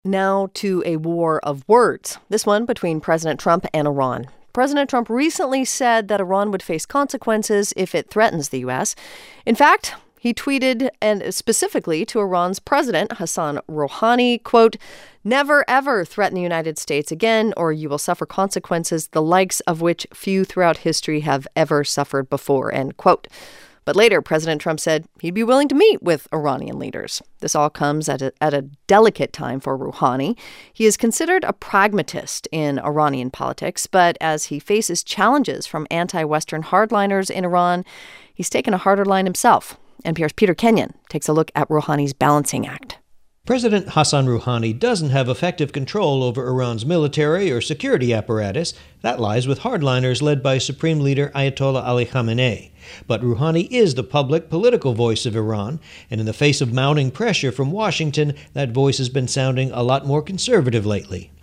Now to a war of words, this one between President Trump and Iran. President Trump recently said that Iran would face consequences if it threatens the U.S. In fact, he tweeted, and specifically to Iran's president, Hassan Rouhani, quote, "Never, ever threaten the United States again, or you will suffer consequences the likes of which few throughout history have ever suffered before," end quote. But later, President Trump said he'd be willing to meet with Iranian leaders. This all comes at a delicate time for Rouhani. He is considered a pragmatist in Iranian politics, but as he faces challenges from anti-Western hardliners in Iran, he's taken a harder line himself. NPR's Peter Kenyon takes a look at Rouhani's balancing act. President Hassan Rouhani doesn't have effective control over Iran's military or security apparatus. That lies with hardliners led by Supreme Leader Ayatollah Ali Khamenei. But Rouhani is the public political voice of Iran, and in the face of mounting pressure from Washington, that voice has been sounding a lot more conservative lately.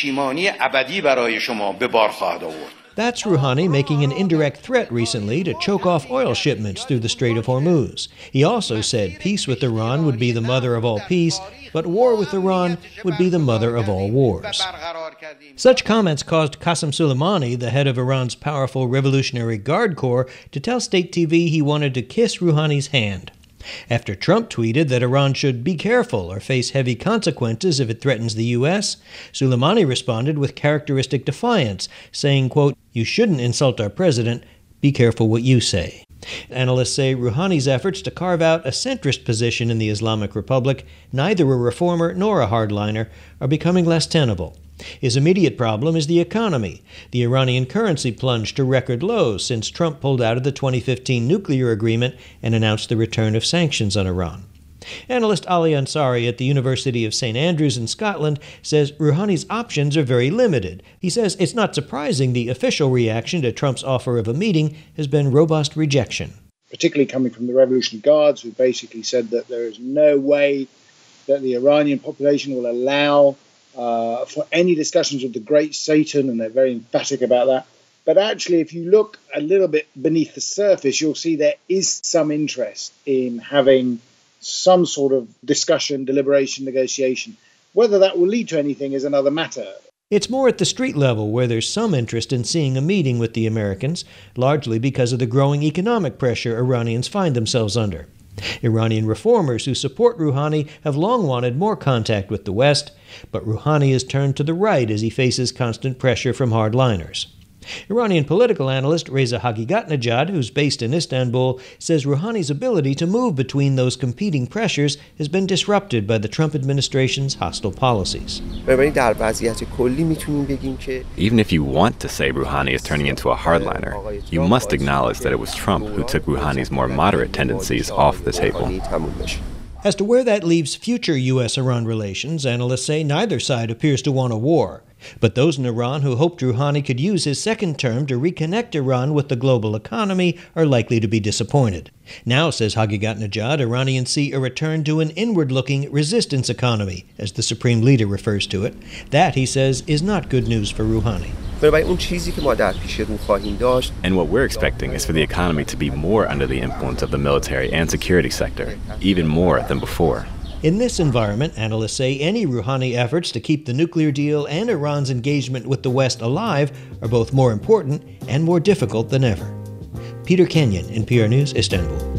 That's Rouhani making an indirect threat recently to choke off oil shipments through the Strait of Hormuz. He also said peace with Iran would be the mother of all peace, but war with Iran would be the mother of all wars. Such comments caused Qasem Soleimani, the head of Iran's powerful Revolutionary Guard Corps, to tell state TV he wanted to kiss Rouhani's hand. After Trump tweeted that Iran should be careful or face heavy consequences if it threatens the U.S., Soleimani responded with characteristic defiance, saying, quote, "You shouldn't insult our president. Be careful what you say." Analysts say Rouhani's efforts to carve out a centrist position in the Islamic Republic, neither a reformer nor a hardliner, are becoming less tenable. His immediate problem is the economy. The Iranian currency plunged to record lows since Trump pulled out of the 2015 nuclear agreement and announced the return of sanctions on Iran. Analyst Ali Ansari at the University of St. Andrews in Scotland says Rouhani's options are very limited. He says it's not surprising the official reaction to Trump's offer of a meeting has been robust rejection. Particularly coming from the Revolutionary Guards, who basically said that there is no way that the Iranian population will allow for any discussions with the great Satan, and they're very emphatic about that. But actually, if you look a little bit beneath the surface, you'll see there is some interest in having some sort of discussion, deliberation, negotiation. Whether that will lead to anything is another matter. It's more at the street level where there's some interest in seeing a meeting with the Americans, largely because of the growing economic pressure Iranians find themselves under. Iranian reformers who support Rouhani have long wanted more contact with the West, but Rouhani has turned to the right as he faces constant pressure from hardliners. Iranian political analyst Reza Haghighatnejad, who's based in Istanbul, says Rouhani's ability to move between those competing pressures has been disrupted by the Trump administration's hostile policies. Even if you want to say Rouhani is turning into a hardliner, you must acknowledge that it was Trump who took Rouhani's more moderate tendencies off the table. As to where that leaves future U.S.-Iran relations, analysts say neither side appears to want a war. But those in Iran who hoped Rouhani could use his second term to reconnect Iran with the global economy are likely to be disappointed. Now, says Haghighatnejad, Iranians see a return to an inward-looking resistance economy, as the Supreme Leader refers to it. That, he says, is not good news for Rouhani. And what we're expecting is for the economy to be more under the influence of the military and security sector, even more than before. In this environment, analysts say any Rouhani efforts to keep the nuclear deal and Iran's engagement with the West alive are both more important and more difficult than ever. Peter Kenyon, NPR News, Istanbul.